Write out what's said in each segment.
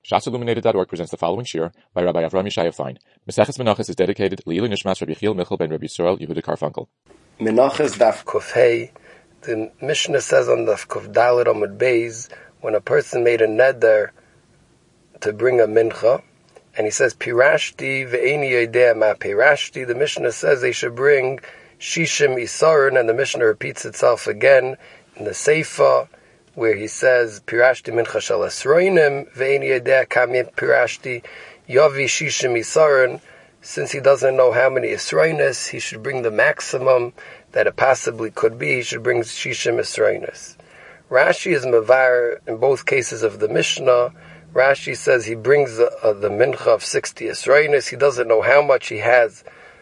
ShatsIlluminated.org presents the following shir by Rabbi Avraham Yeshaya Fein. Maseches Menachos is dedicated Le'ilu Nishmas Rabbi Yechiel Michal ben Rabbi Yisrael Yehuda Karfunkel. Menachos Daf Kuf Hey. The Mishnah says on Daf Kuf Dalet Amud Beis, when a person made a neder to bring a mincha, and he says Pirashti ve'eni yodea ma pirashti, the Mishnah says they should bring Shishim Isaron, and the Mishnah repeats itself again in the Seifa, where he says Pirashti mincha shel esroinim ve'eni yodea kamim pirashti yavi Shishim Isaron. Since he doesn't know how many esroinis, he should bring the maximum that it possibly could be. He should bring Shishim esroinis. Rashi is mevar in both cases of the Mishnah. Rashi says he brings the mincha of 60 esroinis. He doesn't know how much he has,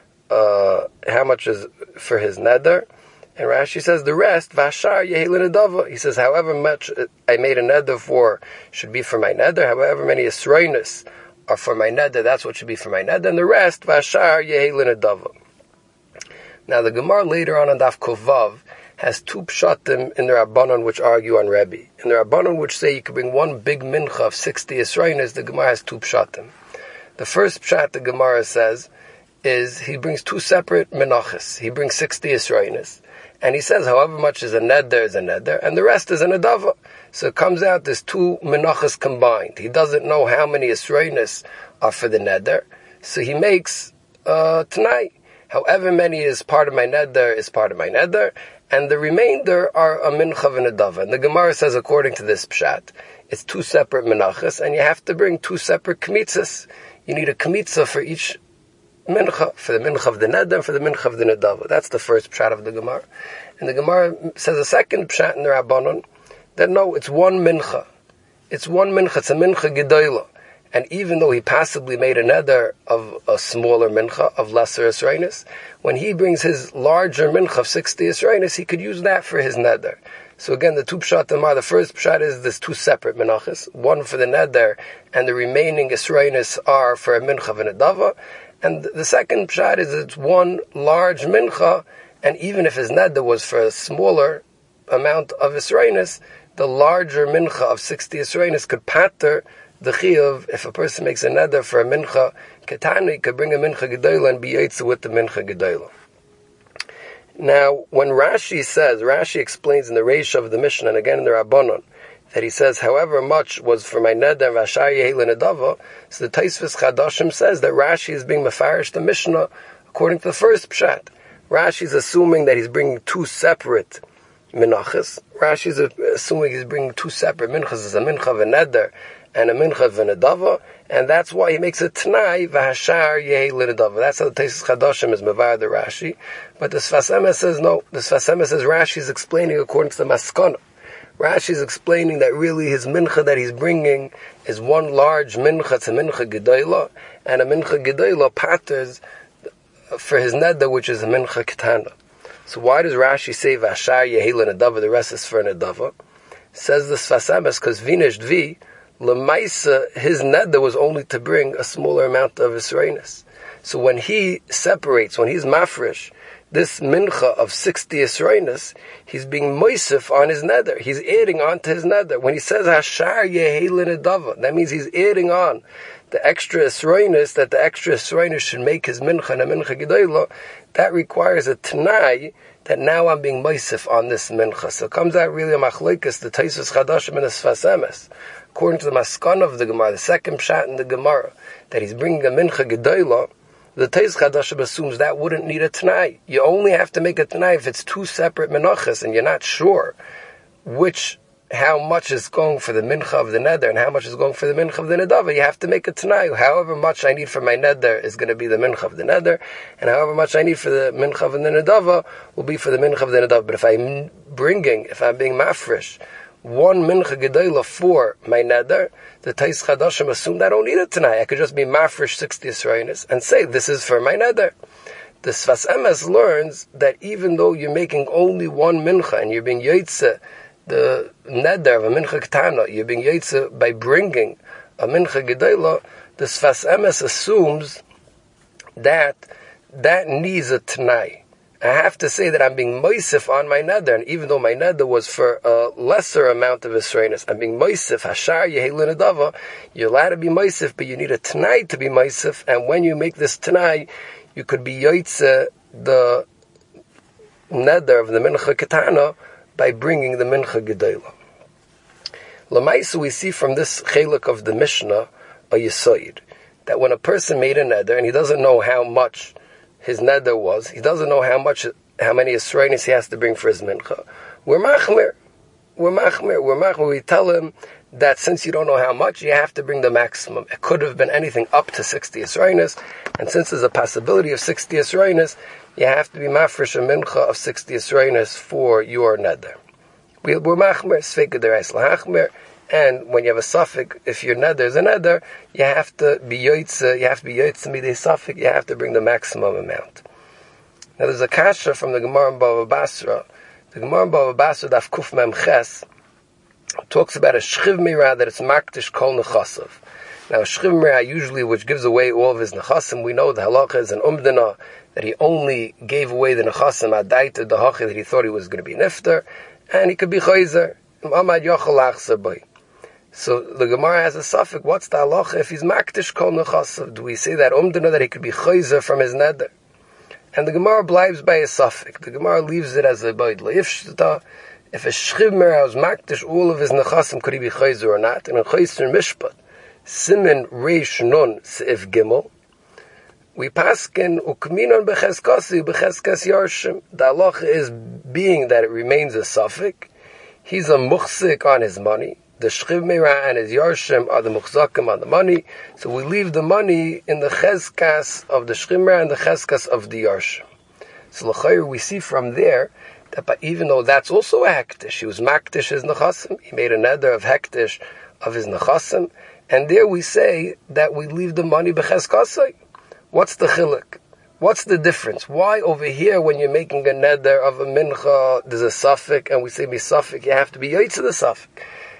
how much is for his neder. And Rashi says the rest, vashar yehel nedava. He says however much I made a neder for should be for my neder. However many esroinis are for my neder, that's what should be for my neder. And the rest, vashar yehel nedava. Now the Gemara later on Daf Kovav has two pshatim in the Rabbanon which argue on Rebbe. In the Rabbanon which say you can bring one big mincha of 60 esroinis, the Gemara has two pshatim. The first pshat the Gemara says is he brings two separate menachos. He brings 60 esroinis. And he says however much is a neder, and the rest is a nedava. So it comes out there's two menachos combined. He doesn't know how many esroinis are for the neder, so he makes tonight. However many is part of my neder is part of my neder, and the remainder are a mincha and a dava. And the Gemara says according to this pshat, it's two separate menachos, and you have to bring two separate kmitzas. You need a kmitza for each mincha, for the mincha of the neder and for the mincha of the nedava. That's the first pshat of the Gemara. And the Gemara says a second pshat in the Rabbanon, that no, it's one mincha. It's one mincha, it's a mincha gedola. And even though he possibly made a neder of a smaller mincha, of lesser esroinis, when he brings his larger mincha of 60 esroinis, he could use that for his neder. So again, the two pshatim are, the first pshat is there's two separate menachos, one for the neder, and the remaining esroinis are for a mincha and a dava. And the second pshat is it's one large mincha, and even if his neder was for a smaller amount of esroinis, the larger mincha of 60 esroinis could pater the chiyuv. If a person makes a neder for a mincha ketana, he could bring a mincha gedola and be yotze with the mincha gedola. Now, when Rashi explains in the Reish of the Mishnah, and again in the Rabbanon, that he says, however much was for my neder, vashar yehel nedava, so the Tosfos Chadashim says that Rashi is being mefarish the Mishnah according to the first pshat. Rashi is assuming that he's bringing two separate menachos. Rashi is assuming he's bringing two separate minchas, as a mincha of a neder and a mincha of a nedava, and that's why he makes a t'nai, v'hashar yehel nedava. That's how the Tosfos Chadashim is mevar the Rashi. But the Sfas Emes says no. The Sfas Emes says Rashi is explaining according to the Maskana. Rashi is explaining that really his mincha that he's bringing is one large mincha, it's a mincha gedola, and a mincha gedola paters for his neder, which is a mincha ketana. So why does Rashi say vashar yehel nedava, the rest is for nedava? Says the Sfas Emes, because vinesh dvi, lemaisa, his neder was only to bring a smaller amount of esroinis. So when he separates, when he's mafresh, this mincha of 60 esroinis, he's being moisif on his neder. He's adding on to his neder. When he says hashar yehel nedava, that means he's adding on the extra esroinis, that the extra esroinis should make his mincha and a mincha gedola. That requires a t'nai that now I'm being moisif on this mincha. So it comes out really a machlokes, the Tosfos Chadashim and the Sfas Emes. According to the Maskana of the Gemara, the second pshat in the Gemara, that he's bringing a mincha gedola, the Tosfos Chadashim assumes that wouldn't need a t'nai. You only have to make a t'nai if it's two separate menachos and you're not sure how much is going for the mincha of the neder and how much is going for the mincha of the nedava. You have to make a t'nai. However much I need for my neder is going to be the mincha of the neder, and however much I need for the mincha of the nedava will be for the mincha of the nedava. But if I'm being mafresh, one mincha gedola for my neder, the Tosfos Chadashim assume that I don't need a t'nai. I could just be mafresh 60 esroinis and say this is for my neder. The Sfas Emes learns that even though you're making only one mincha and you're being yotze the neder of a mincha ketana, you're being yotze by bringing a mincha gedola, the Sfas Emes assumes that needs a t'nai. I have to say that I'm being moisif on my neder, and even though my neder was for a lesser amount of Yisraelis, I'm being moisif, hashar yehelin adava, you're allowed to be moisif, but you need a tanai to be moisif, and when you make this tanai, you could be yoitze the neder of the mincha ketana by bringing the mincha gedola. Lamaisa, we see from this chelik of the Mishnah a yisoid, that when a person made a neder, and he doesn't know how much his neder was, he doesn't know how many Yisraelis he has to bring for his mincha, we're machmir. We tell him that since you don't know how much, you have to bring the maximum. It could have been anything up to 60 Yisraelis, and since there's a possibility of 60 Yisraelis, you have to be mafresh a mincha of 60 Yisraelis for your neder. We're machmir, sveika derais lahachmir, and when you have a suffix, if your neder is a neder, you have to be yoitze midei suffix, you have to bring the maximum amount. Now there's a kasha from the Gemara in Bava Basra. The Gemara in Bava Basra, Daf Kuf Mem Ches, talks about a shchiv mirah that it's makdish kol nechasav. Now a shchiv mirah usually, which gives away all of his nechasim, we know the halacha is an umdana, that he only gave away the nechasim adaita the hachi that he thought he was going to be nifter, and he could be chayzer. Amad yochel achzer boy. So the Gemara has a suffix. What's the halacha if he's makdish kol nechasav? Do we say that umdana that he could be chayzer from his neder? And the Gemara blives by a suffix. The Gemara leaves it as a boidla. If a shchiv mirah was makdish all of his nechasim, could he be chayzer or not? And in chayzer mishpat, simen reish nun seif gimel, we paskin ukminon becheskasi becheskas yarshim. The halacha is being that it remains a suffix. He's a muchzik on his money. The shchiv mirah and his yarshim are the muchzakim on the money. So we leave the money in the cheskas of the shchiv mirah and the cheskas of the yarshim. So l'chayr, we see from there that even though that's also a hektish, he was makdish his nechasim, he made a neder of hektish of his nechasim, and there we say that we leave the money becheskasai. What's the chiluk? What's the difference? Why over here, when you're making a neder of a mincha, there's a suffix, and we say misafik, you have to be yoytze the suffix.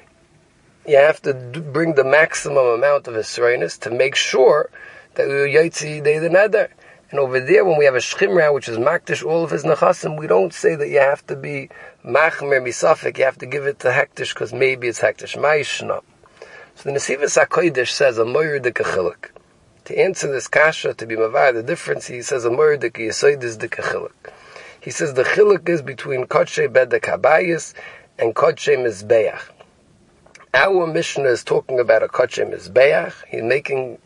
You have to bring the maximum amount of Yisraelis to make sure that you're yoytze the neder. And over there, when we have a shchimra, which is makdish all of his nechasim, we don't say that you have to be machmer misafik, you have to give it to hektish, because maybe it's hektish. Ma'ishna. So the Nesivos HaKodesh says, a moyer de kachiluk. To answer this kasha, to be mavar the difference, he says, a moyer de kiyasoidis de kachiluk. He says the chiluk is between kodshe bedek habayis and kodshe mizbeach. Our Mishnah is talking about a kodshe mizbeach. He's making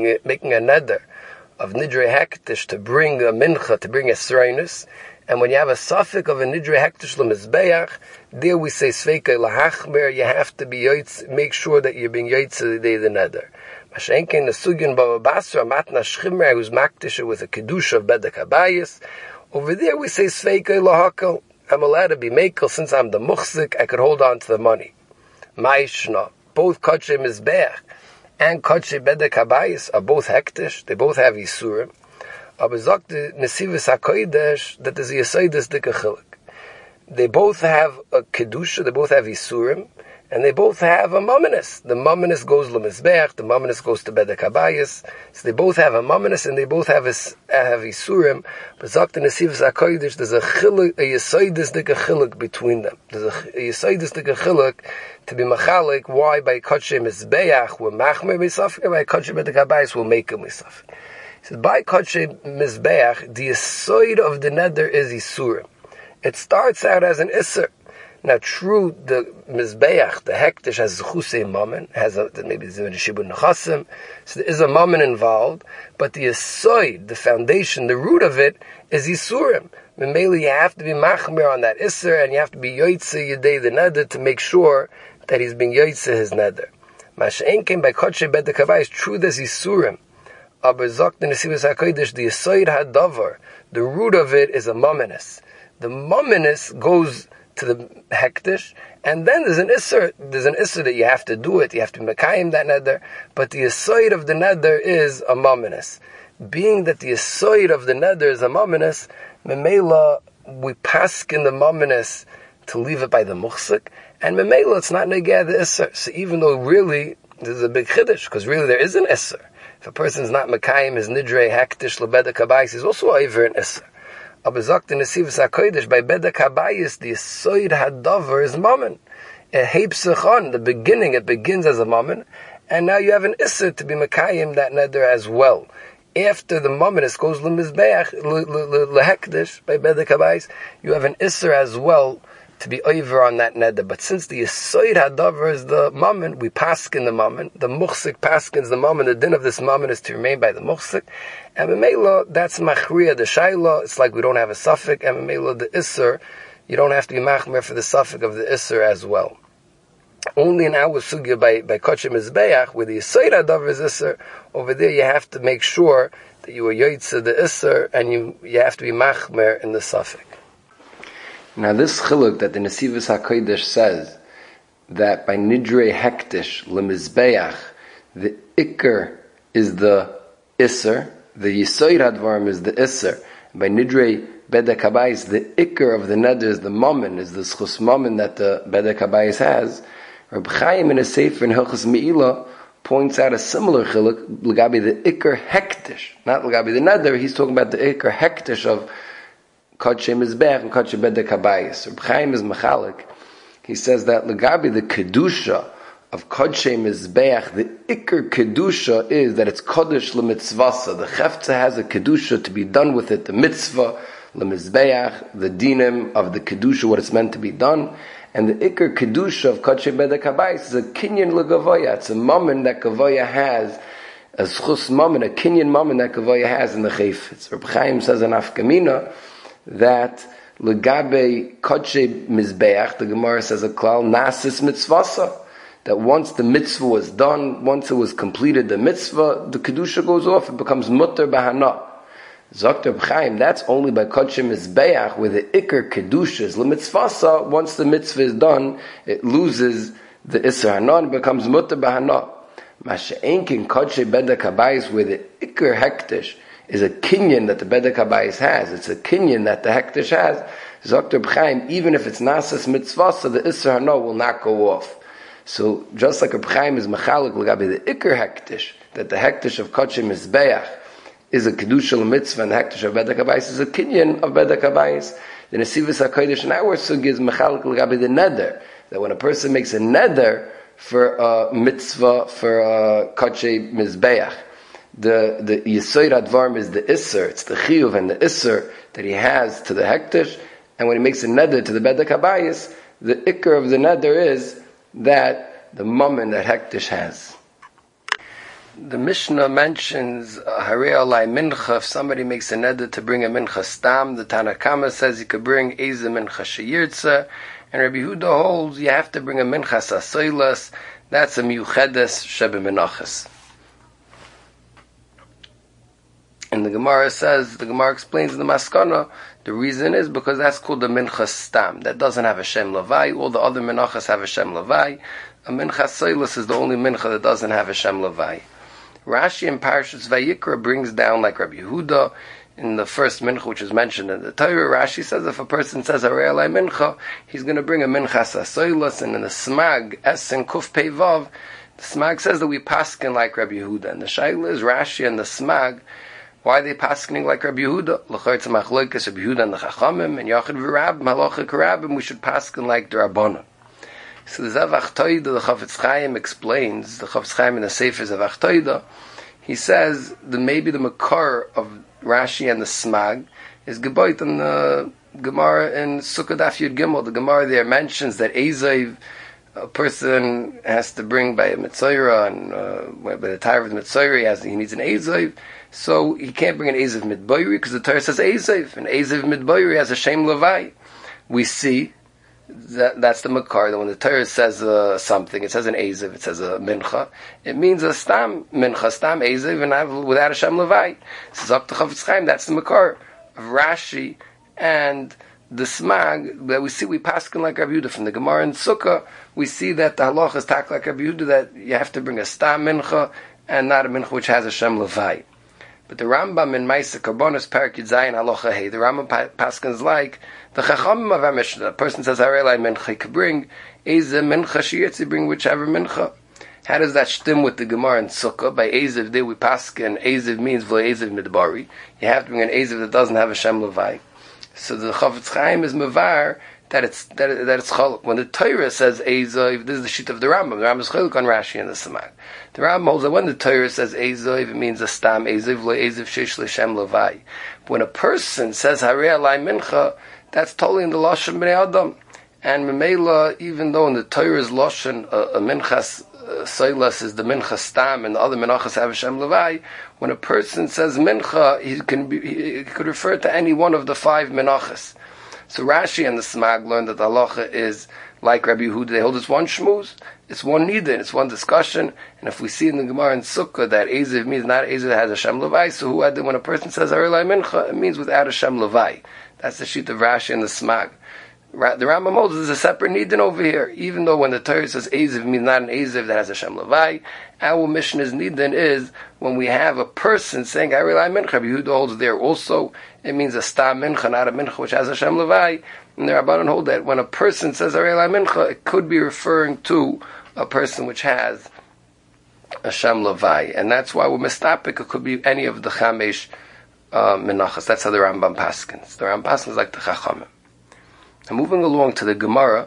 a neder of nidre hektish to bring a mincha, to bring a sreinus. And when you have a suffix of a nidre hektish l'mizbeach, there we say sveika lahachmer, you have to be yoitz, make sure that you're being yoitz the day the neder. Mashenkin the sugyan bava basra matna shchimmer, who's maktish with a kedusha of bedek habayis. Over there we say sveika lahakel, I'm allowed to be makel since I'm the muchzik, I could hold on to the money. Ma'ishna, both kodshe mizbeach and kodshe bedek habayis are both hektish, they both have yisurim. Aber sagt the Nesivos HaKodesh that there's a Yesodis Dika Chiluk. They both have a Kedusha, they both have Yisurim, and they both have a Mamanis. The Mamanis goes L'Mizbeach, the Mamanis goes to Bedek HaBayis. So they both have a Mamanis and they both have Yisurim. But sagt the Nesivos HaKodesh, there's a Yesodis Dika Chiluk between them. There's a Yesodis Dika Chiluk to be Machalik, why by Kodshe Mizbeach we're Machmer Misafik, and by Kodshe Bedek HaBayis we'll make a Misafik. He says, by Kodshe Mizbeach, the Yisoid of the Neder is Yisurim. It starts out as an Isser. Now, true, the Mizbeach, the Hektish, has Chusei Mammon, maybe it's even a Shibud Nechasim, so there is a Mammon involved, but the Yisoid, the foundation, the root of it, is Yisurim. Mainly, you have to be Machmer on that Isser, and you have to be Yoitze Yedei the Neder to make sure that he's being Yoitze his Neder. Masha'en came by Kodshe Bedek HaBayis, true, there's Yisurim. Aber sagt the Nesivos HaKodesh, the Yesod HaDavar, the root of it is a Mamanis. The Mamanis goes to the Hektish, and then there's an Isser that you have to do it, you have to Mekayim that Neder, but the Yesod of the Neder is a Mamanis. Being that the Yesod of the Neder is a Mamanis, Memela, we paskin the Mamanis to leave it by the Muchsik, and Memela, it's not Negeh the Isser. So even though really, there's a big Chiddush, because really there is an Isser. If a person's not Mekayim, his Nidre Hektish Lebedek HaBayis, he's also over an Isser. Aber sagt in Nesivus HaKodesh, bei Bedek HaBayis, the Yisoid HaDover is Mammon. It hebt sich on, the beginning, it begins as a Mammon, and now you have an Isser to be Mekayim that neder as well. After the Mammon, it goes L'Mizbeach, L'Hekdesh, by Bedek HaBayis, you have an Isser as well to be over on that neder. But since the Yisoid HaDover is the Mammon, we paskin the Mammon, the Muchsik paskins the Mammon, the din of this Mammon is to remain by the Muchsik, and Memela, that's Machriya, the Shaila, it's like we don't have a suffix, and Memela, the Isser, you don't have to be Machmer for the suffix of the Isser as well. Only in our sugya by Kodesh Mizbeach, where the Yisoid HaDover is Isser, over there you have to make sure that you are Yoitze the Isser, and you have to be Machmer in the suffix. Now this chiluk that the Nesivus HaKodesh says that by Nidrei Hektish Lemizbeach, the Iker is the Isser, the Yisoid HaDvarim is the Isser, by Nidrei Bedek HaBayis, the Iker of the Neder is the Mammon, is the Schus Mammon that the Bedek HaBayis has. Reb Chaim in a Sefer in Hilchos Me'ilah points out a similar chiluk, L'gabi the Iker Hektish, not L'gabi the Neder, he's talking about the Iker Hektish of Kodesh Mizbeach and Kodesh Bedek HaBayis. Reb Chaim is Machalik. He says that L'gabi the Kedusha of Kodesh Mizbeach, the Iker Kedusha is that it's Kodesh L'mitzvasa. The Chefza has a Kedusha to be done with it, the mitzvah, L'mizbeach, the dinim of the Kedusha, what it's meant to be done. And the Iker Kedusha of Kodesh Bedek HaBayis is a Kinyan L'Gavoya. It's a Mammon that Gavoya has, a Schus Mammon, a Kinyan Mammon that Gavoya has in the Chayfetz. Reb Chaim says in Afkamina, that L'gabe Kodesh Mizbeach, the Gemara says a klal, Nasis Mitzvasa, that once the mitzvah was done, once it was completed, the mitzvah, the Kedusha goes off, it becomes Mutter Bahana. Zokter B'chaim, that's only by Kodesh Mizbeach, where the Iker Kedusha is L'mitzvasa, once the mitzvah is done, it loses the Isser Hanan, it becomes Mutter Bahana. Masha'enkin Kodesh Bedek HaBayis, where the Iker Hektish is a kinyan that the Bedek HaBayis has. It's a kinyan that the Hektish has. Zokter B'chaim, even if it's Nasas Mitzvah, so the Isser Hana will not go off. So, just like a B'chaim is Machalik L'gabi the Iker Hektish, that the Hektish of Kodesh Mizbeach is a Kedusha L'mitzvah, and the Hektish of Bedek HaBayis is a kinyan of Bedek HaBayis. The Nesivus HaKodesh in our sugi is Machalik L'gabi the Neder, that when a person makes a Neder for a mitzvah, for a Kodesh Mizbeach, the Yisoid HaDvarim is the Isser, it's the Chiyuv and the Isser that he has to the Hektish, and when he makes a Neder to the Bedek HaBayis, the Iker of the Neder is that the Mammon that Hektish has. The Mishnah mentions Harei Alai Mincha, if somebody makes a Neder to bring a Mincha Stam, the Tanakama says he could bring Eze Mincha Sheyirtza, and Rabbi Yehuda holds you have to bring a Mincha Sasoilas, that's a Miuchedes Shebe Menachas. And the Gemara says, the Gemara explains in the Maskana, the reason is because that's called the Mincha Stam. That doesn't have a Shem Levai. All the other Menachas have a Shem Levai. A Mincha Soilus is the only Mincha that doesn't have a Shem Levai. Rashi in Parashas Vayikra brings down, like Rabbi Yehuda, in the first Mincha which is mentioned in the Torah, Rashi says if a person says Harei Alai Mincha, he's going to bring a Mincha Soilus, and in the Smag, Es and Kuf Pei Vav, the Smag says that we paskin like Rabbi Yehuda. And the Shaila is Rashi and the Smag, why are they paskening like Rabbi Yehuda? L'chayr tzemach loikas Rabbi Yehuda and the Chachamim, and Yachid v'Rab, Malachik Rabim, we should pasken like the Rabbanon. So the Zavach Toida, the Chafetz Chaim explains, the Chafetz Chaim in the Sefer Zavach Toida, he says that maybe the Makar of Rashi and the Smag is Geboit on the Gemara in Sukkot Daf Yud Gimel. The Gemara there mentions that Ezev, a person has to bring by a Mitzayra, and by the tire of the Mitzayra, he needs an Ezev. So he can't bring an Ezev Midboiri because the Torah says Ezev, and Ezev Midboiri has a Shem Levai. We see that's the Makar, that when the Torah says something, it says an Ezev, it says a Mincha, it means a Stam Mincha, Stam Ezev, and without a Shem Levai. This is up to Chafetz Chaim, that's the Makar of Rashi and the Smag, that we see we paskin like Rabbi Yehuda. From the Gemara in Sukkah, we see that the Halach is tak like Rabbi Yehuda, that you have to bring a Stam Mincha, and not a Mincha which has a Shem Levai. But the Rambam in Maisa Karbonos Parak Yud Zayin Halacha Hey, the Rambam paskins like the Chachamim of our Mishnah. A person says Harei Alai Mincha, he could bring Eze Mincha Sheyirtza, bring whichever Mincha. How does that stem with the Gemara in Sukkah? By Ezev there we paskin, Ezev means V'lo Ezev Midbari. You have to bring an Ezev that doesn't have a Shem Levai. So the Chafetz Chaim is mevar that it's chaluk. When the Torah says Ezoiv, this is the sheet of the Rambam. The Rambam is chaluk on Rashi and the Samag. The Rambam holds that when the Torah says Ezoiv, it means a stam Ezoiv lo Ezoiv sheish l'shem levai. But when a person says Harei alai mincha, that's totally in the lashon bnei Adam. And Memela, even though in the Torah's lashon a minchas Soilas is the mincha stam, and the other minachas have Hashem levai. When a person says mincha, he could refer to any one of the 5 minachas. So Rashi and the Smag learned that the halacha is like Rabbi Yehuda. They hold it's one shmuz, it's one nidin, it's one discussion. And if we see in the Gemara in Sukkah that Eziv means not Eziv that has Hashem levai, so who had when a person says Harei mincha, it means without Hashem levai. That's the sheet of Rashi and the Smag. The Rambam holds is a separate nidin over here. Even though when the Torah says Eziv means not an Eziv that has Hashem levai, our Mishnah's nidin is when we have a person saying Harei mincha. Rabbi Yehuda holds there also it means a stam mincha, not a mincha which has Hashem levai. And the Rabbanan hold that when a person says Harei mincha, it could be referring to a person which has Hashem levai, and that's why we're mistapik. It could be any of the chamesh menachas. That's how the Rambam paskins. The Rambam paskins like the Chachamim. And moving along to the Gemara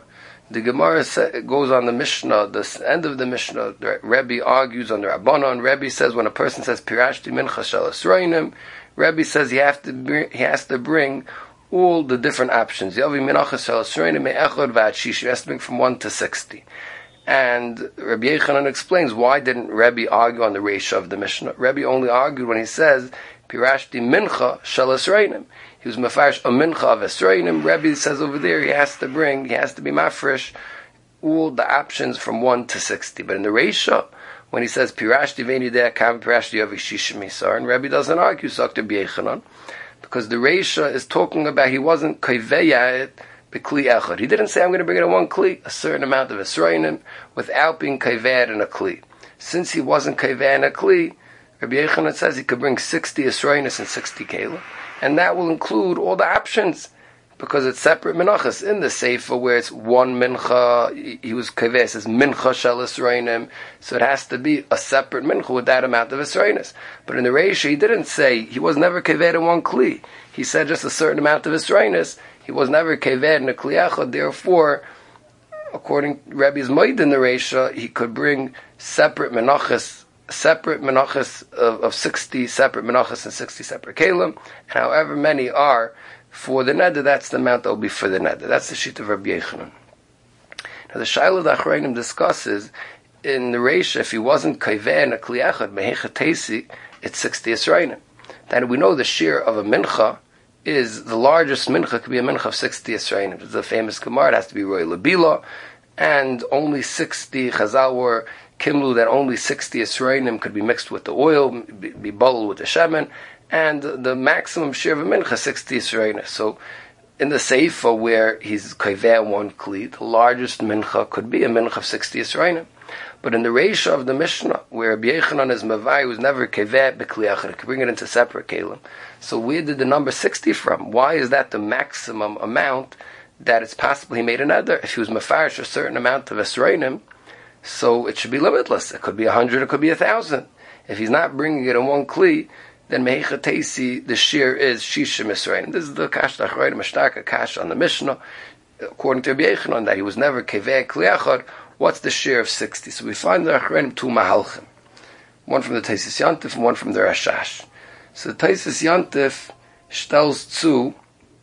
goes on the Mishnah, the end of the Mishnah, the Rebbe argues on the Rabbanon. Rebbe says when a person says Pirashti Mincha Shel Esroinim, Rebbe says he has to bring all the different options. Yavi Minachas Shel Esroinim Me'echod V'ad Shish. He has to bring from 1 to 60. And Rabbi Yechanan explains why didn't Rebbe argue on the ratio of the Mishnah. Rebbe only argued when he says Pirashti Mincha Shel Esroinim. He was mafarish a mincha of Esroinim. Rebbe says over there he has to be mafresh all the options from 1 to 60. But in the Reisha, when he says Pirashti Veini Dea Kam Pirashti Yavi Shishim Yisar, and Rebbe doesn't argue Dr. B'Yechanan, because the Reisha is talking about he wasn't kaveyah b'kli echad. He didn't say I'm going to bring it in one kli, a certain amount of Esroinim, without being kaveyah in a kli. Since he wasn't kaveyah in a kli, Rabbi Yechanan says he could bring 60 Esroinis and 60 kelim. And that will include all the options, because it's separate minachas. In the Sefer, where it's one mincha, he was kaveh, says mincha shel esroinim, so it has to be a separate mincha with that amount of esroinis. But in the Reisha, he didn't say, he was never kaveh in one kli. He said just a certain amount of esroinis. He was never kaveh in a kli echad. Therefore, according to Rebbe's Moed in the Reisha, he could bring separate minachas of 60 separate menachas and 60 separate kelim, and however many are for the neder, that's the amount that will be for the neder. That's the sheet of Rabbi Yechanan. Now the Shaila Achreinim discusses in the Reisha, if he wasn't kaveh in a kli echad mehecha teisi, it's 60 esrainim. Then we know the shear of a mincha is the largest mincha could be a mincha of 60 esrainim. It's a famous Gemara. It has to be roy labila, and only 60 Chazal were Kimlu that only 60 Esroinim could be mixed with the oil, be boiled with the shemen, and the maximum share of a mincha 60 Esroinim. So in the Seifa where he's kaveh one kli, the largest mincha could be a mincha of 60 Esroinim. But in the Reisha of the Mishnah, where Rabbi Yechanan is mavai, was never kaveh b'kli echad, could bring it into separate kelim. So where did the number 60 from? Why is that the maximum amount that it's possible he made a neder? If he was mafarish a certain amount of Esroinim, so it should be limitless. It could be 100, it could be 1,000. If he's not bringing it in one kli, then mehecha teisi, the shear is shishim esrainim. This is the kash tachroidim mashtaka kash on the Mishnah, according to Rabbi Yechanan, that he was never keveh kli echad. What's the shear of 60? So we find the achroidim two mahalchim, one from the Taisis Yantif and one from the Rashash. So the Taisis Yantif tells zu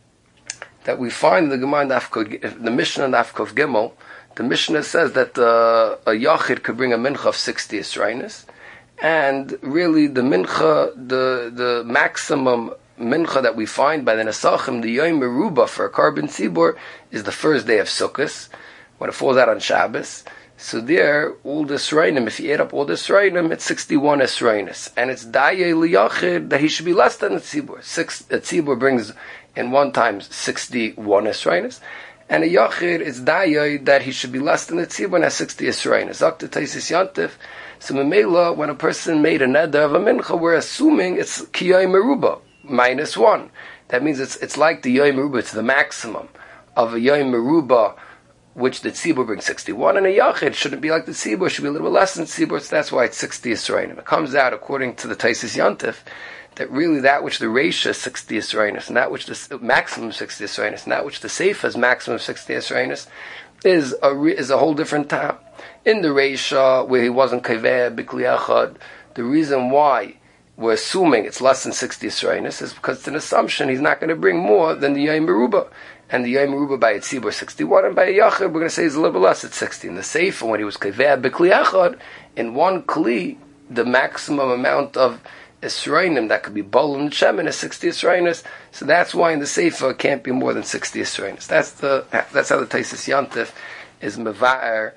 that we find the Gemara the Mishnah in Afkov Gimel. The Mishnah says that a yachid could bring a mincha of 60 esrainis, and really the mincha, the maximum mincha that we find by the Nesachim, the Yom Meruba for a carbon tzibur, is the first day of Sukkot, when it falls out on Shabbos. So there, all the esrainim, if you add up all the esrainim, it's 61 esrainis, and it's daye liyachid that he should be less than the tzibur. A tzibur brings in one time 61 esrainis. And a yachid is dayai that he should be less than the tzibur and has 60 esrainis. Zakta Taisis Yantif. So Memela, when a person made a neder of a mincha, we're assuming it's kiyay meruba, -1. That means it's like the yoy meruba, it's the maximum of a yoy meruba, which the tzibur brings 61, and a yachid shouldn't be like the tzibur, should be a little bit less than tzibur, so that's why it's 60 esrainim. It comes out, according to the Taisis Yantif, that really that which the Reisha is 60 Yisraelis, and that which the maximum 60 Yisraelis, and that which the Seifa is maximum 60 Yisraelis, is a whole different time. In the Reisha, where he wasn't Kaveh B'Kli Echad, the reason why we're assuming it's less than 60 Yisraelis is because it's an assumption he's not going to bring more than the Yom Meruba. And the Yom Meruba by Yitzibur 61, and by Yachid we're going to say he's a little bit less at 60. In the Seifa, when he was Kaveh B'Kli Echad, in one Kli, the maximum amount of Yisraelim that could be Bol and Shemin is 60 Yisraelis. So that's why in the Seifa it can't be more than 60 Yisraelis. That's how the Taisis Yantif is Meva'er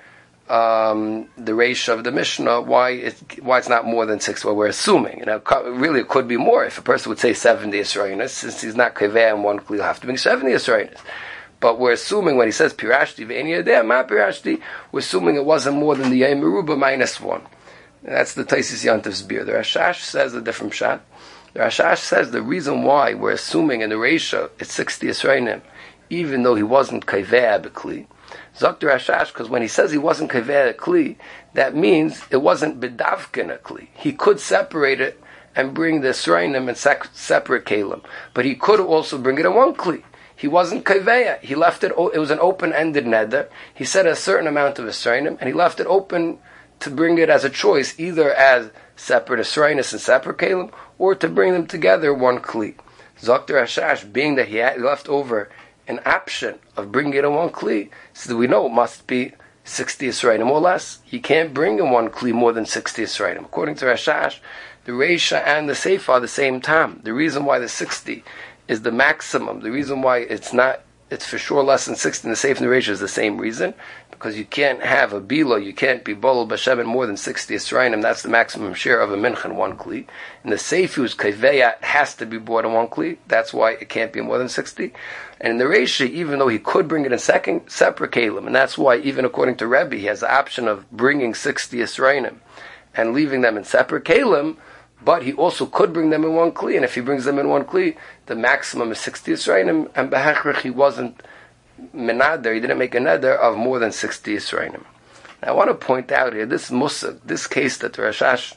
the Reisha of the Mishnah, why it's not more than 6, what we're assuming. Really it could be more. If a person would say 70 Yisraelis, since he's not Kaveh in one Kli, he'll have to bring 70 Yisraelis. But we're assuming when he says Pirashti Ve'eni Yadeh Ma Pirashti, we're assuming it wasn't more than the Yom Meruba minus 1. That's the Taisis Yantif's beer. The Rashash says a different shot. The Rashash says the reason why we're assuming in the Reisha it's 60 Yisraelim, even though he wasn't Kaveh B'Kli, Zok the Rashash, because when he says he wasn't Kaveh Kli, that means it wasn't B'davkin a Kli. He could separate it and bring the Yisraelim in separate Kalim. But he could also bring it in one Kli. He wasn't Kaveh. He left it was an open-ended neder. He said a certain amount of Yisraelim, and he left it open to bring it as a choice, either as separate Yisraelis and separate Kalim, or to bring them together one Kli. Zok the Rashash, being that he left over an option of bringing it in one Kli, so that we know it must be 60 Yisraelim or less. He can't bring in one Kli more than 60 Yisraelim. According to Rashash, the Reisha and the Seifa are the same time. The reason why the 60 is the maximum, the reason why it's for sure less than 60 in the Seifa and the Reisha is the same reason, because you can't have a Bila, you can't be Bolel B'Shem more than 60 Yisraelim. That's the maximum share of a Mincha in one Kli. And the Seifa, who's Kaveh, has to be brought in one Kli. That's why it can't be more than 60. And in the Reisha, even though he could bring it in separate Kalim, and that's why even according to Rebbe, he has the option of bringing 60 Yisraelim and leaving them in separate Kalim, but he also could bring them in one Kli, and if he brings them in one Kli, the maximum is 60 Yisraelim, and Behechrich he wasn't Menader, he didn't make a neder of more than 60 Yisraelim. Now I want to point out here, this musag, this case that Rashash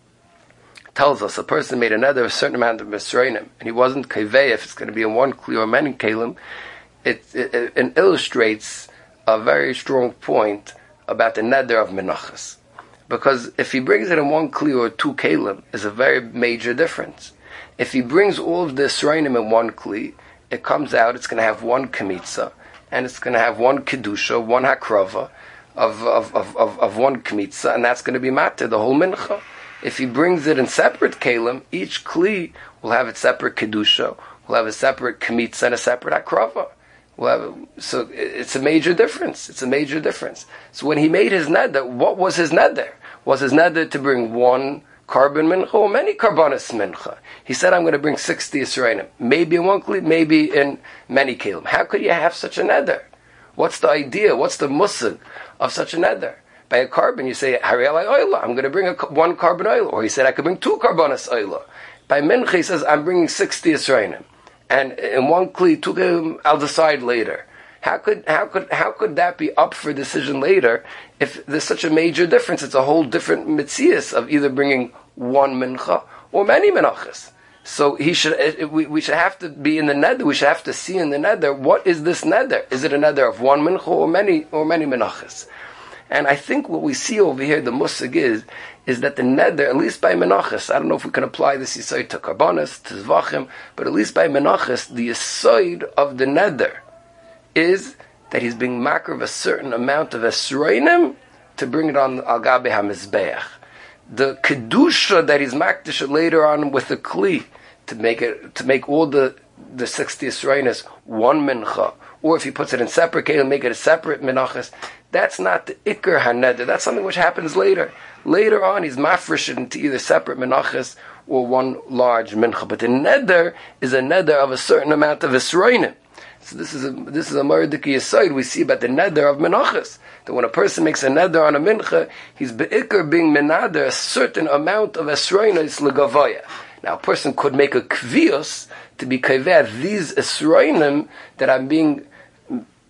tells us, a person made a neder of a certain amount of Yisraelim, and he wasn't Kaveh, if it's going to be in one Kli or many Kalim, it illustrates a very strong point about the neder of Menachas. Because if he brings it in one Kli or two Kalim, is a very major difference. If he brings all of the Yisraelim in one Kli, it comes out, it's going to have one Kmitza, and it's going to have one Kedusha, one Hakrava of one Kmitza, and that's going to be Matter, the whole Mincha. If he brings it in separate Kalim, each Kli will have its separate Kedusha, will have a separate Kmitza and a separate Hakrava. So it's a major difference. It's a major difference. So when he made his neder, what was his neder? Was his neder to bring one carbon mincha or many carbonis mincha? He said, I'm going to bring 60 Yisraelim. Maybe in one kli, maybe in many kelim. How could you have such a neder? What's the idea? What's the musig of such a neder? By a carbon, you say, Harielai oila, I'm going to bring one carbon oil. Or he said, I could bring 2 carbonis oila. By mincha, he says, I'm bringing 60 Yisraelim. And in one kli, 2 kelim, I'll decide later. How could that be up for decision later if there's such a major difference? It's a whole different mitzias of either bringing one mincha or many minachas. So we should have to be in the neder. We should have to see in the neder, what is this neder? Is it a neder of one mincha or many minachas? And I think what we see over here, the musig is that the neder, at least by menachas, I don't know if we can apply this yisoid to karbonis, to zvachim, but at least by menachas, the yisoid of the neder is that he's being makar of a certain amount of esroinim to bring it on al gabe hamizbeach. The kedusha that he's makdish later on with the kli to make all the 60 esroinis one mincha, or if he puts it in separate kelim, make it a separate menachas. That's not the ikar haneder. That's something which happens later. Later on, he's mafresh into either separate menachas or one large mincha. But the neder is a neder of a certain amount of esroinim. So this is a mardiki aside we see about the neder of menachas. That when a person makes a neder on a mincha, he's beikar being menader a certain amount of esroinos legavaya. Now a person could make a kvios to be kaveh these esroinim that I'm being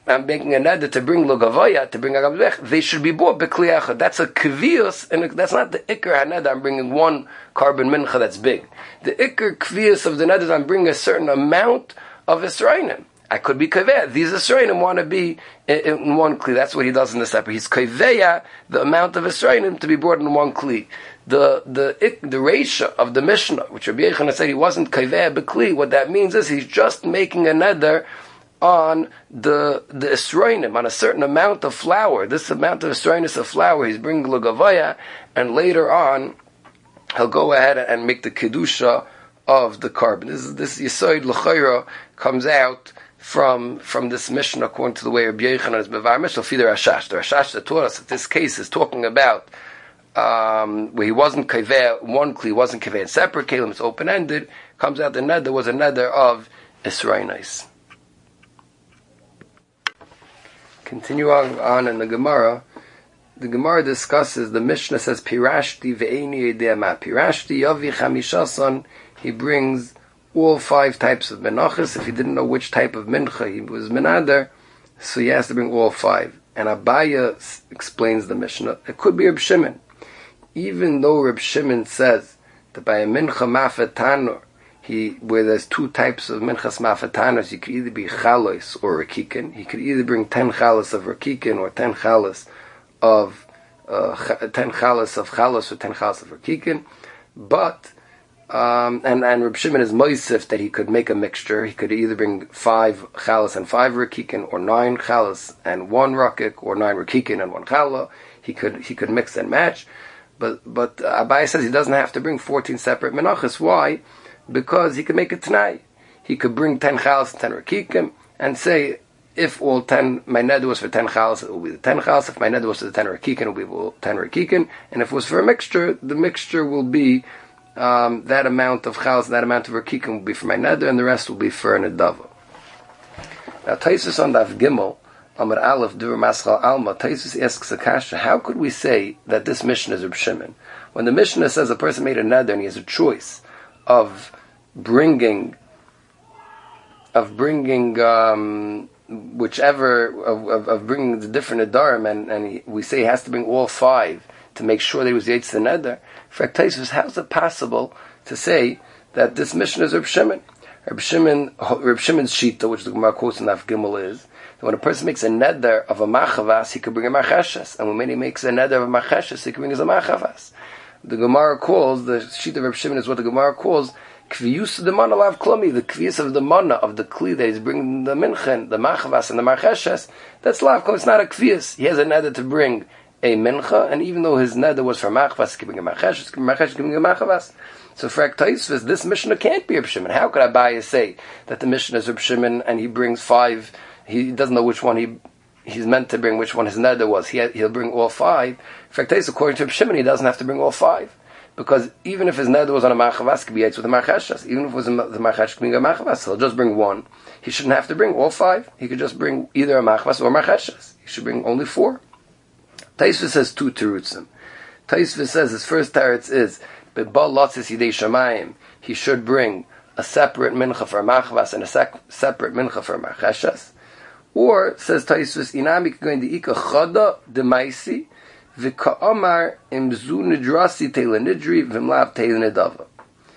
I'm making a neder to bring lugavoya, to bring agam zbech, they should be bought b'kli echad. That's a kvius, and that's not the ikar haneder. I'm bringing one carbon mincha that's big. The ikar kvius of the neder is I'm bringing a certain amount of esrainim. I could be kaveh. These esrainim want to be in one kli. That's what he does in the separate. He's kaveya the amount of esrainim to be brought in one kli. The reisha of the Mishnah, which Rabbi Yochanan said he wasn't kaveh b'kli. What that means is he's just making a neder on the esrainim, on a certain amount of flour. This amount of esrainis of flour, he's bringing lugavaya, and later on he'll go ahead and make the kedusha of the carbon. This Yesod l'chayra comes out from this mission according to the way Rabbi Yochanan is bevar Mishnah fi the Rashash. The Rashash that taught us that this case is talking about where he wasn't kaveh one kli, wasn't kaveh in separate kelim, it's open ended. Comes out the neder was a neder of esrainis. Continue on in the Gemara. The Gemara discusses, the Mishnah says, Pirashti ve'eni yedema. Pirashti yavi chamishason. He brings all 5 types of menachos. If he didn't know which type of mincha he was menader, so he has to bring all 5. And Abaya explains the Mishnah. It could be Reb Shimon. Even though Reb Shimon says that by a mincha mafetanor, where there's 2 types of minchas mafetanos, he could either be chalos or rakikin. He could either bring 10 chalos of rakikin or 10 chalos of 10 chalos of chalos or 10 chalos of rakikin. But and Reb Shimon is moisif that he could make a mixture. He could either bring 5 chalos and 5 rakikin, or 9 chalos and 1 rakik, or 9 rakikin and 1 chala. He could mix and match. But Abai says he doesn't have to bring 14 separate menachos. Why? Because he could make a t'nai. He could bring 10 chalas and 10 rakikim, and say, if all 10, my neder was for 10 chalas, it will be the 10 chalas. If my neder was for the 10 rakikim, it will be all 10 rakikim. And if it was for a mixture, the mixture will be that amount of chalas, that amount of rakikim will be for my neder, and the rest will be for an adava. Now, Taisus on Daf Gimel, Amar Aleph, Dur Maschal Alma, Taisus asks a kasha, how could we say that this Mishnah is Reb Shimon? When the Mishnah says a person made a neder and he has a choice of bringing whichever of bringing the different adarim, and we say he has to bring all 5 to make sure that he was yaitz the neder. For Taisus, how is it possible to say that this mission is Reb Shimon? Reb Shimon's shita, which the Gemara quotes in Daf Gimel, is that when a person makes a neder of a machavas, he could bring a macheshes, and when he makes a neder of a macheshes, he could bring a machavas. The Gemara calls, the sheet of Reb Shimon is what the Gemara calls kviyus the mana lav klomi, the kviyus of the mana of the kli that he's bringing the minchen, the machavas and the marcheshes. That's lav klomi. It's not a kviyus. He has a neder to bring a mincha, and even though his neder was for machavas, he can bring a marcheshes, he can bring a machavas. So for Aktaisvis, this Mishnah can't be Reb Shimon. How could Abaye say that the Mishnah is Reb Shimon and he brings 5? He doesn't know which one he's meant to bring, which one his neder was. He'll bring all 5. In fact, according to Reb Shimon, he doesn't have to bring all 5. Because even if his neder was on a machavas, it could be yaitz with a marcheshes. Even if it was the marcheshes, it could be a machavas. He'll just bring 1. He shouldn't have to bring all 5. He could just bring either a machavas or marcheshes. He should bring only 4. Taisvis says 2 terutzim. Taisvis says his first teretz is B'bal lotzis yidei shamayim. He should bring a separate mincha for machavas and a separate mincha for marcheshes. Or, says Taisvis, inami going to ika chada demaisi v'ka'amar imzu nidrasi teila nidri v'mlav teila nidava.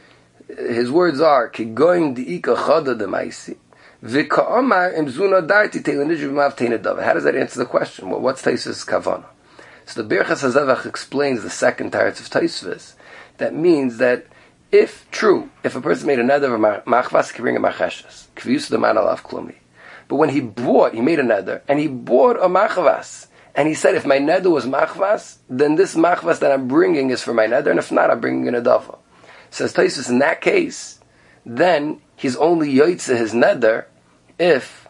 His words are kigoyim diika chada demaisi v'ka'amar imzu nadarti teila nidri v'mlav teila nidava. How does that answer the question? Well, what's Taisvis' kavana? So the Birchas HaZevach explains the second teretz of Taisvis. That means that if a person made a neder of a machvas, he can bring a marcheshes. Kviyus the man alav klumi. But when he made a neder, and he bought a machvas, and he said, if my neder was machvas, then this machvas that I'm bringing is for my neder, and if not, I'm bringing an adava. Says Taisus, in that case, then he's only yoitze his neder if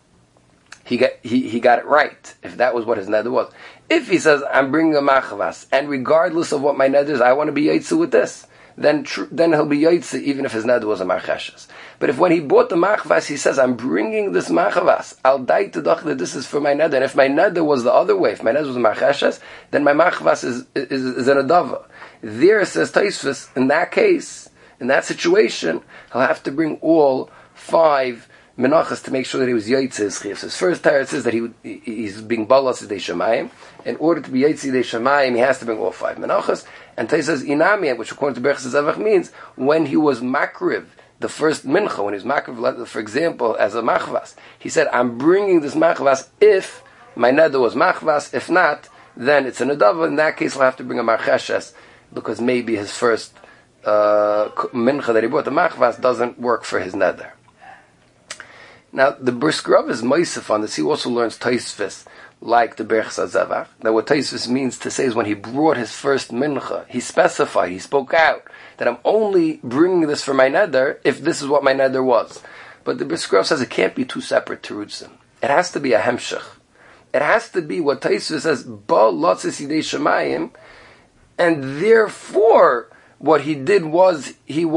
he got it right, if that was what his neder was. If he says, I'm bringing a machavas, and regardless of what my neder is, I want to be yaitze with this, then he'll be yaitze even if his neder was a marcheshes. But if when he bought the machavas, he says, I'm bringing this machavas, I'll die to dach that this is for my neder. And if my neder was the other way, if my neder was a marcheshes, then my machavas is an adava. There, says Taisvis, in that case, in that situation, he'll have to bring all 5 menachas to make sure that he was yaitze his chiyuv. So his first teretz is that he's being balas yidei shamayim. In order to be yaitze yidei shamayim, he has to bring all 5 menachas. And Tais says inami, which according to Berachas Zevach means when he was makriv, the first mincha, when he was makriv, for example, as a machvas, he said, I'm bringing this machvas if my neder was machvas. If not, then it's a nedava. In that case, we'll have to bring a marcheshes, because maybe his first mincha that he brought, the machvas, doesn't work for his neder. Now, the Brisker Rav is meisef on this. He also learns Tosfos, like the Berachas Zevach. Now, what Tosfos means to say is when he brought his first mincha, he specified, he spoke out, that I'm only bringing this for my neder if this is what my neder was. But the Brisker Rav says it can't be two separate terutzim. It has to be a hemshech. It has to be what Tosfos says, ba lotzis yidei shamayim, and therefore what he did was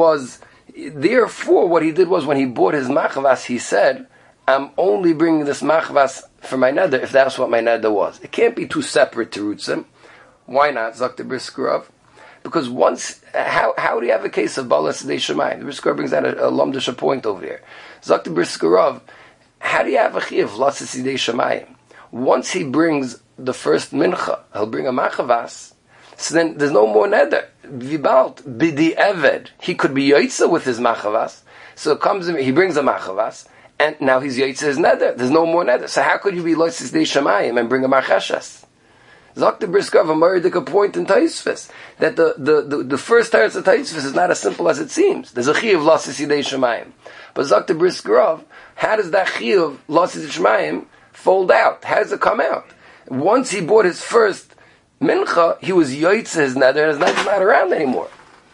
when he bought his machvas, he said, I'm only bringing this machvas for my neder if that's what my neder was. It can't be two separate terutzim. Why not, Zok the Brisker Rav? Because once, how do you have a case of balas yidei shamayim? The Brisker Rav brings out a lumdisha point over here. Zok the Brisker Rav, how do you have a chiyuv lotzis yidei shamayim? Once he brings the first mincha, he'll bring a machavas, so then there's no more neder. Vibalt, bidi eved, he could be yoitza with his machavas, so it comes, he brings a machavas, and now he's yoitza his neder, there's no more neder. So how could you be loitzis dei shamayim and bring a marcheshes? Zok the Brisker Rav, a meridik point in Tosfos, that the first teretz of Tosfos is not as simple as it seems. There's a chiyuv lotzis dei shamayim. But Zok the Brisker Rav, how does that chiyuv lotzis dei shamayim fold out? How does it come out? Once he bought his first mincha, he was yoitze his neder, and his neder's not around anymore.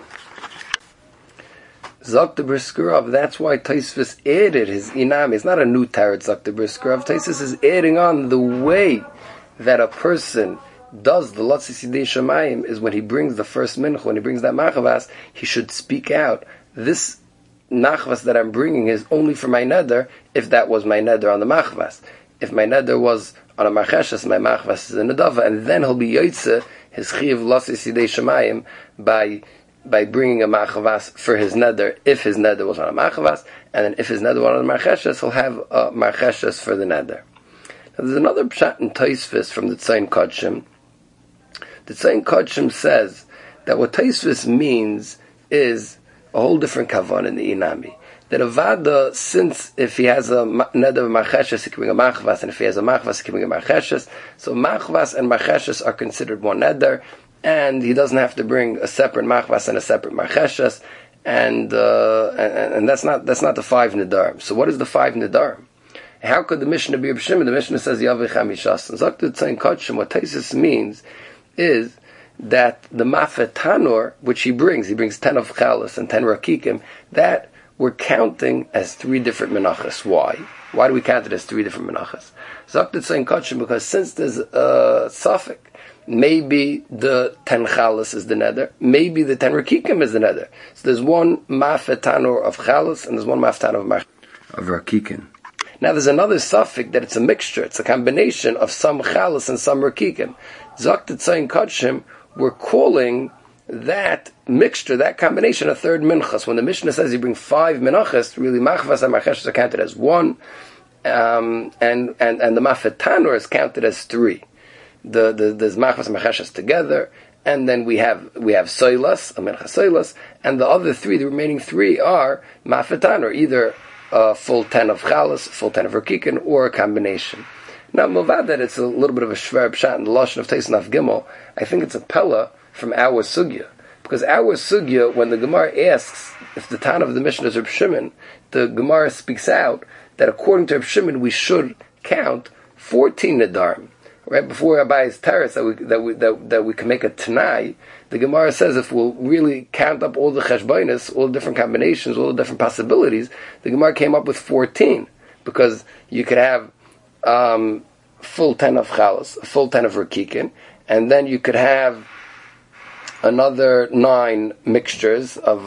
Zok the Brisker Rav, that's why Tosfos added his inami. It's not a new teretz, Zok the Brisker Rav. Tosfos is adding on the way that a person does the lotzis yidei shamayim is when he brings the first mincha, when he brings that machavas, he should speak out, this nachvas that I'm bringing is only for my neder, if that was my neder on the machavas. If my neder was on a marcheshes, my machvas is a nedava, and then he'll be yoitze his chiyuv lotzis yidei shamayim by bringing a machavas for his neder, if his neder was on a machavas, and then if his neder was on a marcheshes, he'll have a marcheshes for the neder. Now there's another pshat in Tosfos from the Tzayin Kodshim. The Tzayin Kodshim says that what Tosfos means is a whole different kavan in the inami. That a vada, since if he has a neder of marcheshes, he can bring a machvas, and if he has a machvas, he can bring a marcheshes. So machvas and marcheshes are considered one neder, and he doesn't have to bring a separate machvas and a separate marcheshes, and that's not the 5 nedarim. So what is the 5 nedarim? How could the Mishnah be Reb Shimon? The Mishnah says Yavei Chamishas. And Zok the Tzayin Kodshim, what Tosfos means is that the mafet tanor, which he brings 10 of chalas and 10 rakikim, that we're counting as 3 different menachas. Why? Why do we count it as 3 different menachas? Zok the Tzayin Kodshim, because since there's a suffix, maybe the 10 chalas is the neder, maybe the 10 rakikim is the neder. So there's one mafet tanor of chalas and there's one mafet tanor of rakikim. Now there's another suffix that it's a mixture, it's a combination of some chalas and some rakikim. Zok the Tzayin Kodshim, we're calling that mixture, that combination, a 3rd minchas. When the Mishnah says you bring 5 minachas, really machvas and marcheshes are counted as 1, and the mafet tanor is counted as 3. There's machvas and marcheshes together, and then we have soilas, a mincha soilas, and the other 3, the remaining 3 are mafet tanor, either full 10 of chalas, full 10 of rakikin, or a combination. Now, movad that it's a little bit of a shver pshat in the lashon of Tais Naf Gimel, I think it's a pella from our sugya. Because our sugya, when the Gemara asks if the Tana of the Mishnah is Reb Shimon, the Gemara speaks out that according to Reb Shimon, we should count 14 nedarim. Right before Rabbi's teretz that we can make a tanai, the Gemara says if we'll really count up all the cheshbonis, all the different combinations, all the different possibilities, the Gemara came up with 14, because you could have full 10 of chalas, a full 10 of rakikin, and then you could have another 9 mixtures of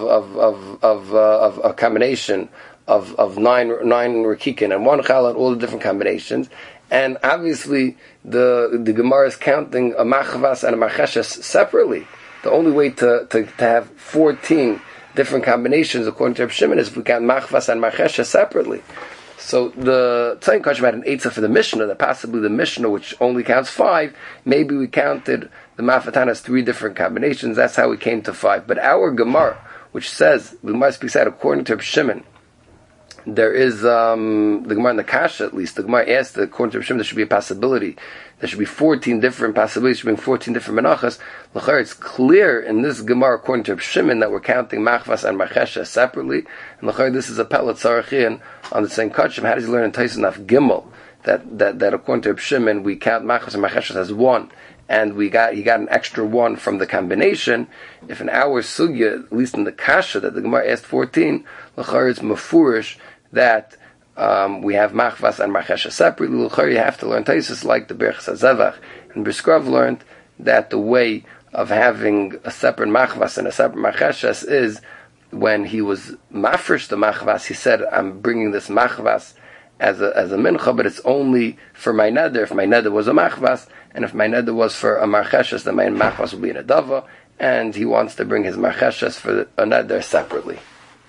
a combination of 9 rakikin and 1 chala, all the different combinations. And obviously, the Gemara is counting a machvas and a marcheshes separately. The only way to have 14 different combinations, according to Reb Shimon, is if we count machvas and marcheshes separately. So the Tzayin Kashim had an eitzah for the Mishnah, that possibly the Mishnah, which only counts 5, maybe we counted the Mafatan as 3 different combinations. That's how we came to 5. But our Gemara, which says, the Gemara speaks out according to Reb Shimon, there is, the Gemara in the Kasha at least, the Gemara asked that according to Reb Shimon there should be a possibility. There should be 14 different possibilities, should be 14 different menachas. L'chayr, it's clear in this Gemara according to Reb Shimon that we're counting machvas and marchesha separately. And l'chayr, this is a pellet tzarachian on the same kachim. How does he learn in Taisun Af Gimel that according to Reb Shimon we count machvas and marchesha as 1, and he got an extra 1 from the combination? If in our sugya, at least in the kasha that the Gemara asked 14, l'chayr, it's mafurish that we have machvas and marchesha separately. L'chayr, you have to learn Taisus like the Berchas HaZevach and Briskrav learned that the way of having a separate machvas and a separate marcheshes is when he was mafresh the machvas, he said, I'm bringing this machvas as a mincha, but it's only for my neder. If my neder was a machvas, and if my neder was for a marcheshes, then my machvas will be in a dava, and he wants to bring his marcheshes for a neder separately.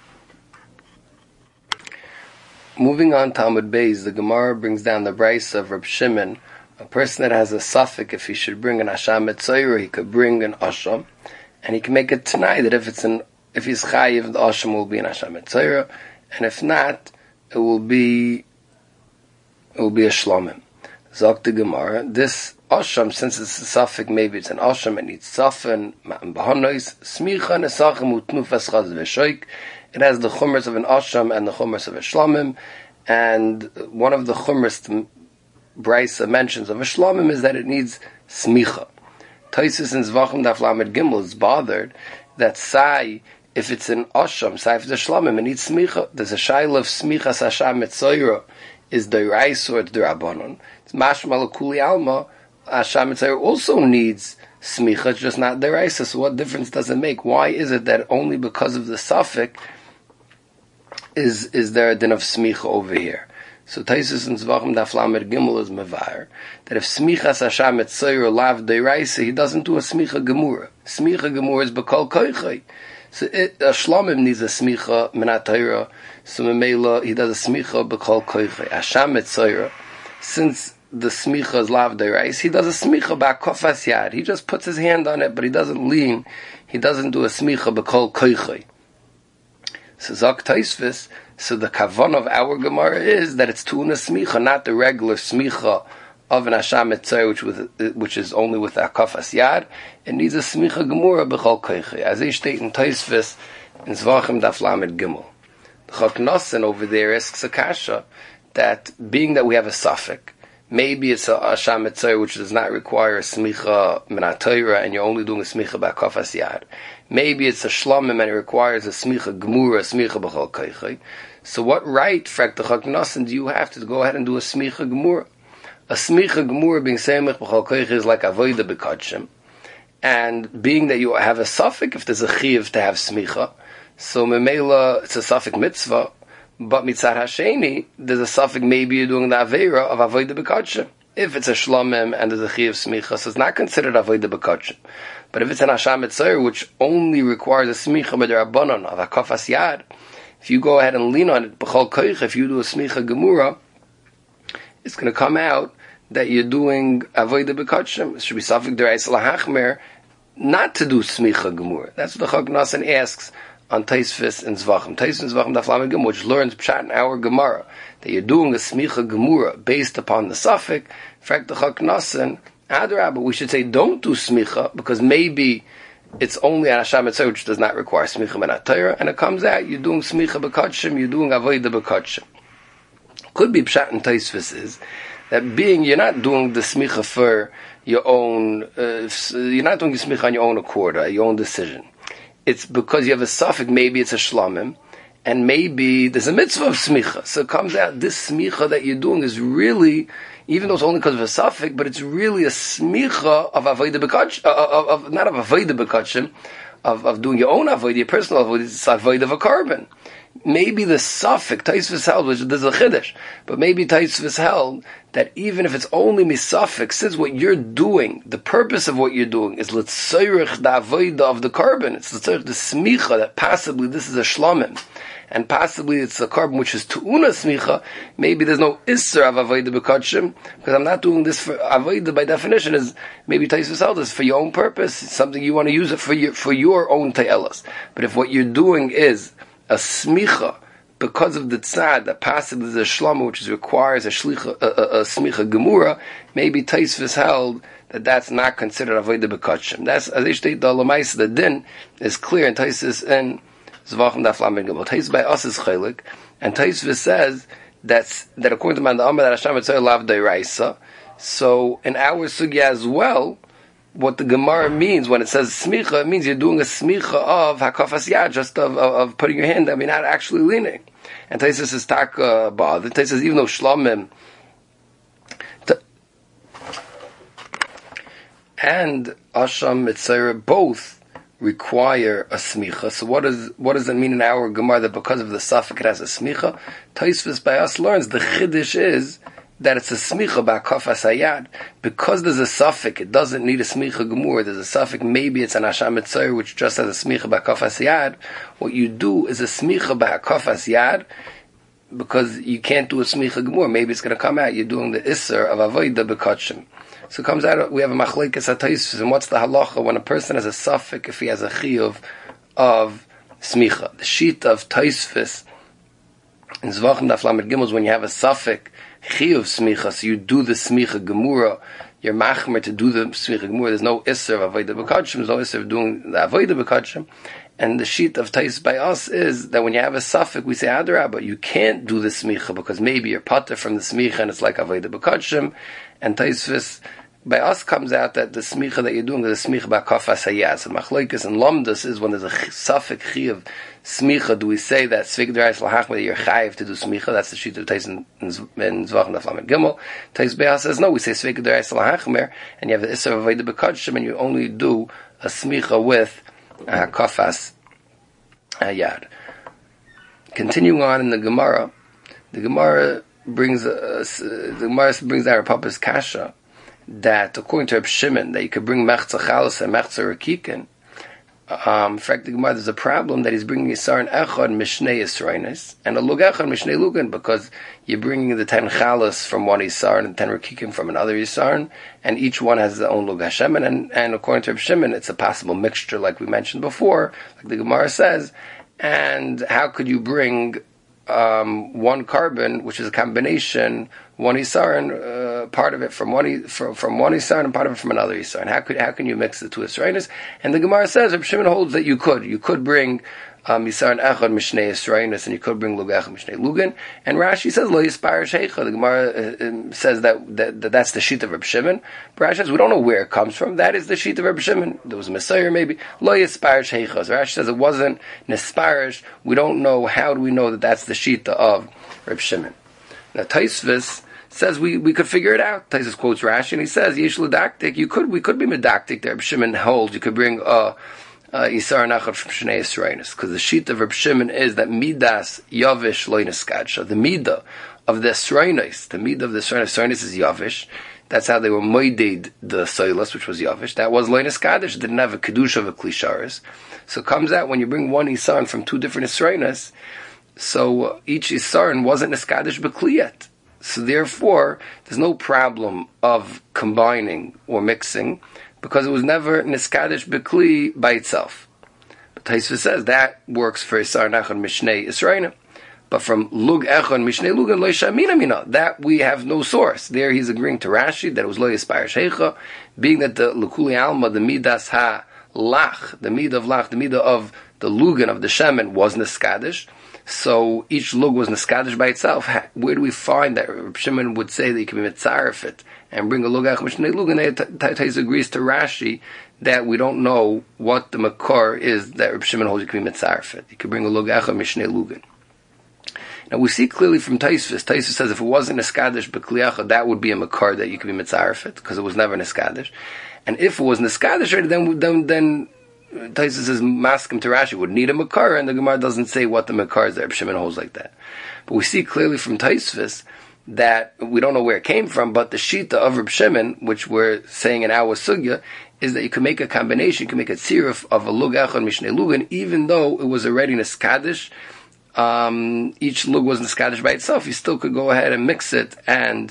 Moving on, Talmud Beis, the Gemara brings down the Brais of Reb Shimon. A person that has a suffix, if he should bring an Asham Etzoyra, he could bring an Asham, and he can make it tonight that if he's Chayiv, the Asham will be an Asham Etzoyra, and if not, it will be a Shlomim. Zok the Gemara, this Asham, since it's a suffix, maybe it's an Asham, it needs Safen, Ma'am Bahanois, Smicha, Nesachem, Utnufas, Chaz, Veshoik. It has the chumras of an asham and the chumras of a shlamim, and one of the chumras Brisa mentions of a shlamim is that it needs smicha. Taisus in Zvachim Daf Lamed Gimel is bothered that sai, if it's an asham, sai if it's a shlamim, it needs smicha. There's a shaila of smicha sasham etzoyra is deraisa or derabanon. It's mashma l'kuli alma. Asham etzoyra also needs smicha, it's just not deraisa. So what difference does it make? Why is it that only because of the suffix is there a din of smicha over here? So Taisus in Zvachim Daf Lamed Gimel is mevayer that if smichas Hasham etzoyra lav deraisa, he doesn't do a smicha gemura. Smicha gemura is b'kol koichay. So a shlamim needs a smicha minat Torah. So memela he does a smicha b'kol koichay. Hasham etzoyra, since the smicha is lav deraisa, he does a smicha ba'kofas yad. He just puts his hand on it, but he doesn't lean. He doesn't do a smicha b'kol koichay. So Zok Taisvis, so the kavan of our Gemara is that it's tuna smicha, not the regular smicha of an Hasham Etzoyra, which is only with akafas yad. It needs a smicha gemura b'chol koiche. As they state in Taisvis in Zvachim Daf Lamed Gimel. The Chok Nosen over there asks a kasha that being that we have a suffix, maybe it's a Hasham Etzoyra which does not require a smicha minat Torah, and you're only doing a smicha b'akafas yad. Maybe it's a shlamim and it requires a smicha gemura, a smicha b'chol koiche. So what right, Frek the Chok Nosen, do you have to go ahead and do a smicha gemura? A smicha gemura being semich b'chol koiche is like avoida b'kodshim, and being that you have a suffix, if there's a chiyuv to have smicha, so memela it's a suffix mitzvah, but mitzad hasheni there's a suffix, maybe you're doing the aveira of avoida b'kodshim. If it's a shlamim and there's a chiyuv smicha, so it's not considered avoida b'kodshim. But if it's an Hasham Etzoyra which only requires a smicha b'derabanan of akafas yad, if you go ahead and lean on it b'chol koich, if you do a smicha gemura, it's going to come out that you're doing avoida b'kodshim. It should be suffix deraisa lahachmer not to do smicha gemura. That's what the Chok Nosen asks on Taisvis and Zvachim. Taisvis and Zvachim Daf Lamed Gimel, which learns pshat in our Gemara that you're doing a smicha gemura based upon the suffix. In fact, the Chok Nosen, Adrabah, we should say don't do smicha because maybe it's only an Hasham Etzoyra which does not require smicha minat Torah, and it comes out you're doing smicha b'kodshim, you're doing avoida b'kodshim. Could be pshat in Taisvis is that being you're not doing the smicha for your own, you're not doing the smicha on your own accord, your own decision. It's because you have a suffix, maybe it's a shlamim, and maybe there's a mitzvah of smicha. So it comes out this smicha that you're doing is really, even though it's only because of a suffix, but it's really a smicha of avoida b'kodshim, not of avoida b'kodshim, of doing your own avoida, your personal avoida. It's avoida of a carbon. maybe the suffix Taisvis held, which there's a chiddush, but maybe Taisvis held that even if it's only misafik, since what you're doing, the purpose of what you're doing is l'tzayrich the avodah of the carbon, it's l'tzayrich the smicha, that possibly this is a shlamim, and possibly it's a carbon which is tu'una smicha, maybe there's no isser of avodah b'kachim, because I'm not doing this for avodah by definition, is maybe Taisvis held is for your own purpose, it's something you want to use it for your own te'elas. But if what you're doing is a smicha, because of the tzad that possibly is a shlama which requires a smicha gemura, maybe Taisvis held that that's not considered avodah b'kachim. That's as I state the lamaisa. The din is clear in Taisvis and Zvachim Daf Lamed Gimel. Taisvis by us is chaylik, and Taisvis says that according to Man the Amar that Hashem Mitzvah Lav Deiraisa. So in our sugya as well, what the Gemara means when it says smicha, it means you're doing a smicha of hakafas yad, just of putting your hand, I mean, not actually leaning. And Taisus is taka ba'ad. Taisus, even though shlamim and asham mitzayra both require a smicha. So what does it mean in our Gemara that because of the suffix it has a smicha? Taisus by us learns the chiddush is that it's a smicha ba'kafas hayad. Because there's a suffix, it doesn't need a smicha gemur. There's a suffix, maybe it's an asham mitzayr, which just has a smicha ba'kafas hayad. What you do is a smicha ba'kafas yad, because you can't do a smicha gemur. Maybe it's going to come out, you're doing the isser of avodah b'kachim. So it comes out, we have a machlekes HaTaisvis, and what's the halacha when a person has a suffix, if he has a chiyuv of smicha? The sheet of Taisvis, in Zvachim Daf Lamed Gimel, when you have a suffix, chiyuv smicha, so you do the smicha gemura, you're machmer to do the smicha gemura, there's no isser of avodah b'kachim, there's no isser of doing the avodah b'kachim, and the sheet of Tais by us is that when you have a suffix, we say adarabah, but you can't do the smicha, because maybe you're pater from the smicha, and it's like avodah b'kachim, and Taisvis by us comes out that the smicha that you're doing is a smicha ba'kafas hayaz. And machlokes and lamdas is when there's a suffix chiyuv smicha, do we say that svik d'rais lahachma you're chayiv to do smicha? That's the sheet of Tais in Zvachim Daf Lamed Gimel. Tais Be'as says no, we say svik d'rais lahachmer, and you have the isser of avodah b'kachim, and you only do a smicha with kafas hayad. Continuing on in the Gemara brings our Papa's kasha that according to Reb Shimon that you could bring mechza chalas and mechza rakikin. In fact, the Gemara, there's a problem that he's bringing Yisar Echad Mishnei Yisrainis and a Lug Echad Mishnei Lugan, because you're bringing the 10 chalas from one Yisar and 10 rakikin from another Yisar, and each one has their own Lug Hashem, and according to Reb Shimon, it's a possible mixture, like we mentioned before, like the Gemara says. And how could you bring one carbon, which is a combination, one Yisar, part of it from one Yisar and part of it from another Yisar? And how can you mix the two Yisraelis? And the Gemara says, Reb Shimon holds that you could bring Yisar and Echad Mishnei Yisraelis, and you could bring Lug Echad Mishnei Lugan. And Rashi says, Lo Yispar Sheicha. The Gemara says that's the sheet of Reb Shimon. But Rashi says, we don't know where it comes from. That is the sheet of Reb Shimon. There was a Messiah maybe. Lo Yispar Sheicha. So Rashi says it wasn't Nisparish. We don't know. How do we know that that's the sheet of Reb Shimon? Now Taisvis says we could figure it out. Taisus quotes Rashi and he says, Yesh L'daktik, we could be medaktik. Reb Shimon holds you could bring Yisar Nachad from Shnei Yisraelis, because the sheet of Reb Shimon is that midas yavish lo yineskadsha. The midah of the Yisraelis, is yavish. That's how they were moided the soilas, which was yavish. That was lo yineskadesh. Didn't have a kedusha of a klisharis. So it comes out when you bring one Yisar from two different Yisraelis, so each Yisar wasn't neskadish b'kliyat. So therefore, there's no problem of combining or mixing, because it was never niskadish b'kli by itself. But Taisva says that works for Yisar Nachad Mishnei Yisraelim. But from Lug Echad Mishnei Lugan Lo Yishamina Mina, that we have no source. There he's agreeing to Rashi that it was Lo Yispar Sheicha, being that the L'kuli Alma, the Midas Ha Lach, the Midah of the Lugan of the Shemen was niskadish. So each lug was niskadish by itself. Where do we find that Reb Shimon would say that you can be mitzarefit and bring a lug ech mishnei lug? And Tais agrees to Rashi that we don't know what the makor is that Reb Shimon holds you can be mitzarefit. You can bring a lug ech mishnei lugan. Now we see clearly from Taisvis. Taisvis says if it wasn't niskadish b'kliyacha, that would be a makor that you can be mitzarefit, because it was never niskadish. And if it was niskadish, then Taisus says maskim to Rashi would need a makar, and the Gemara doesn't say what the makar is that Reb Shimon holds like that. But we see clearly from Taisvis that we don't know where it came from, but the shita of Reb Shimon, which we're saying in our sugya, is that you can make a combination, you can make a tziruf of a lug echad mishnei lugan, even though it was already neskadish. Each lug was neskadish by itself. You still could go ahead and mix it and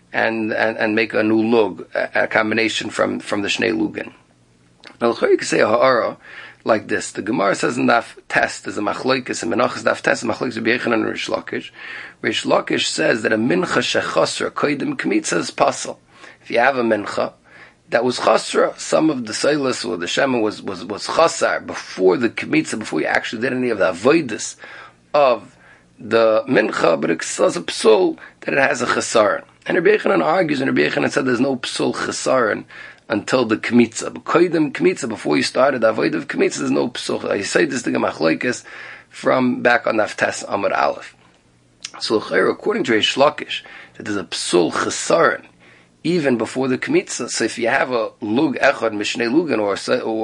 make a new lug, a combination from the shnei lugan. Now, you could say a ha'ara like this. The Gemara says in Daf Tes, there's a machlokes, and Menachos Daf Tes, machlokes Rabbi Yochanan and Rish Lakish. Rish Lakish says that a mincha shechasra koydem kmitza is pasal. If you have a mincha that was chasra, some of the seilus or the shema was chasar before the kmitza, before you actually did any of the avoidus of the mincha, but it says a psul that it has a chasaron. And Rabbi Yochanan argues, and Rabbi Yochanan said there's no psul chasaron until the kmitza. But koydem kmitza, before you started the avoid of kmitza, there's no psul. I say this to Gemachloikes from back on Naftes Amud Aleph. So according to Reish Lakish, that there's a psul chasaron even before the kmitza. So if you have a lug echad mishnei lugan or a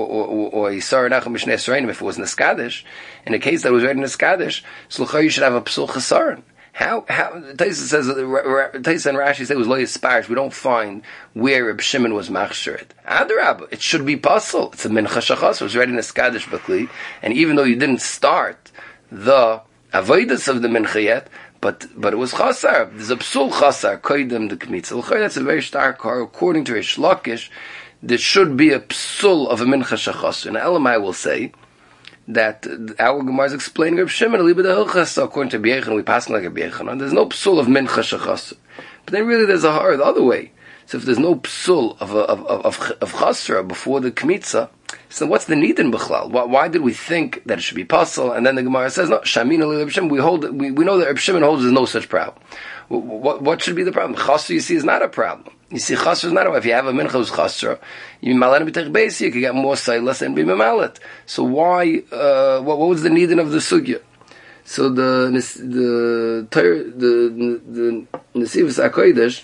saron echad mishnei sarayim, if it was neskadish, in a case that was already neskadish, so you should have a psul chasaron. How Taisa says, Taisa and Rashi say it was lo yisparish. We don't find where Reb Shimon was machshered. Adarabba, it should be pasul. It's a mincha shachas. It was already neskadish bakli, and even though you didn't start the avodas of the mincha yet, but it was chasar. There's a psul chasar koydem the kmitza. That's a very stark car. According to Reish Lakish, there should be a psul of a mincha shachas. And Elamai will say that our Gemara is explaining Reb Shimon a little bit of hilchas. So according to B'yechon, we pass like a B'yechon. There's no psul of mincha shachas. But then really there's a har the other way. So if there's no psul of chasra before the kmitza, so what's the need in Bechlal? Why did we think that it should be pasul? And then the Gemara says, no, Shamin Ali Reb Shimon, we know that Reb Shimon holds there's no such problem. What should be the problem? Chasra, you see, is not a problem. You see, chasra is not a problem. If you have a mincha who's chasra, you malat b'tech beis, you can get more silas and be memalet. So why, what was the need of the sugya? So the Nesivus HaKodesh,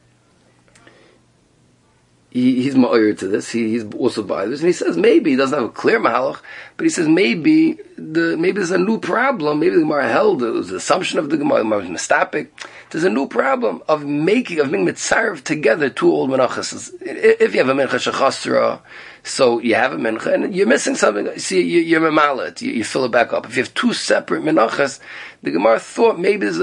he's ma'oyer to this. He's also by this, and he says maybe he doesn't have a clear mahalach, but he says maybe there's a new problem. Maybe the Gemara held it was the assumption of the Gemara was mistapik. There's a new problem of being mitzaref together two old menachas. If you have a mincha shechasra, so you have a mincha and you're missing something. See, you're memalet. You fill it back up. If you have two separate menachas, the Gemara thought maybe there's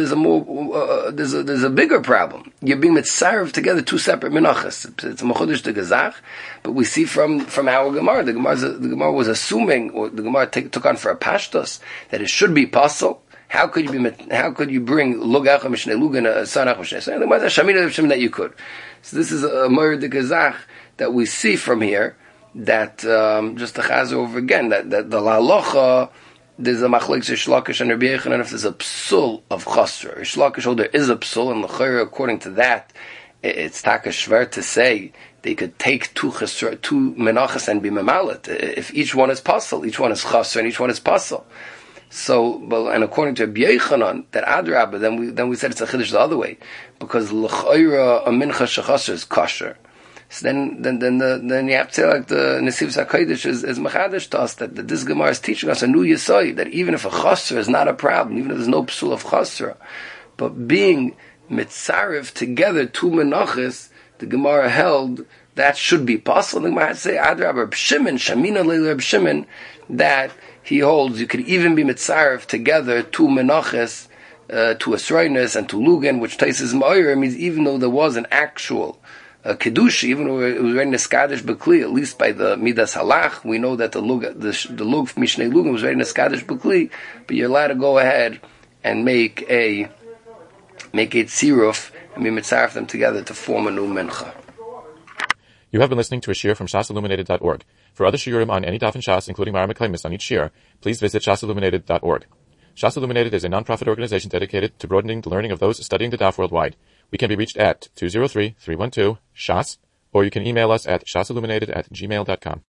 a bigger problem. You're being mitzaref together two separate menachas. It's a mechudesh to gazach, but we see from our Gemara, the Gemara was assuming, or the Gemara took on for a pashtos, that it should be pasul. How could you bring lug echad mishnei lugan a saron echad mishnei sarayim? The Gemara says Shamin Reb Shimon that you could. So this is a moyer de gazach that we see from here. That just to chaz over again that the la'alocha, there's a machlokes Reish Lakish and Rabbi Yochanan, and if there's a psul of chasra, Reish Lakish hold there is a psul, and l'chayra according to that, it's taka shver to say they could take two menachas and be memalet. If each one is pasul, each one is chasra, and each one is pasul. So, and according to Rabbi Yochanan, that adrabah, then we said it's a chiddush the other way, because l'chayra a mincha shechasra is kosher. So then you have to say like the Nesivus HaKodesh is machadish to us that this Gemara is teaching us a new yesod, that even if a chasra is not a problem, even if there's no psul of chasra, but being mitzarev together two menachas, the Gemara held that should be possible. The Gemara had to say adrab Reb Shimon, Shamina Leil Reb Shimon, that he holds you could even be mitzarev together two menachas, to a sroinus and to lugan, which Taisus Ma'oyer means even though there was an actual kedusha, even though it was very neskadish b'kli, at least by the midas halach, we know that the lug mishnei lugan was very neskadish b'kli, but you're allowed to go ahead and make a tziruf and be mitzaref them together to form a new mincha. You have been listening to a shiur from shasilluminated.org. For other shiurim on any daf in Shas, including Mara Meklemis on each shiur, please visit shasilluminated.org. Shas Illuminated is a non-profit organization dedicated to broadening the learning of those studying the daf worldwide. We can be reached at 203-312-SHAS, or you can email us at shasilluminated@gmail.com.